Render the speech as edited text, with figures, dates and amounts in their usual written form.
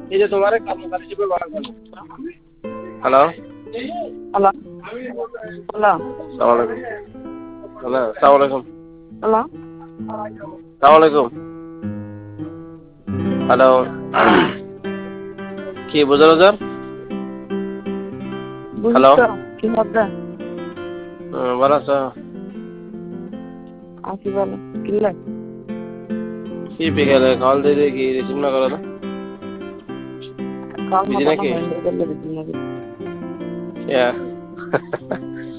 এই যে তোমার কর্মকারী হিসেবে ব্যবহার করো। হ্যালো হ্যালো হ্যালো সালাম আলাইকুম। হ্যালো সালাম আলাইকুম। হ্যালো সালাম আলাইকুম। হ্যালো কি বুঝার বুঝার? হ্যালো বুঝছো কি হবে? ভালো আছো? আসি বলো কিনলে কি বিকেলে কল দিয়ে দেখি রিসিভ না করো না? কাল বিজি মতো না নাকি? হইলে দিলে দিন নাকি ইয়া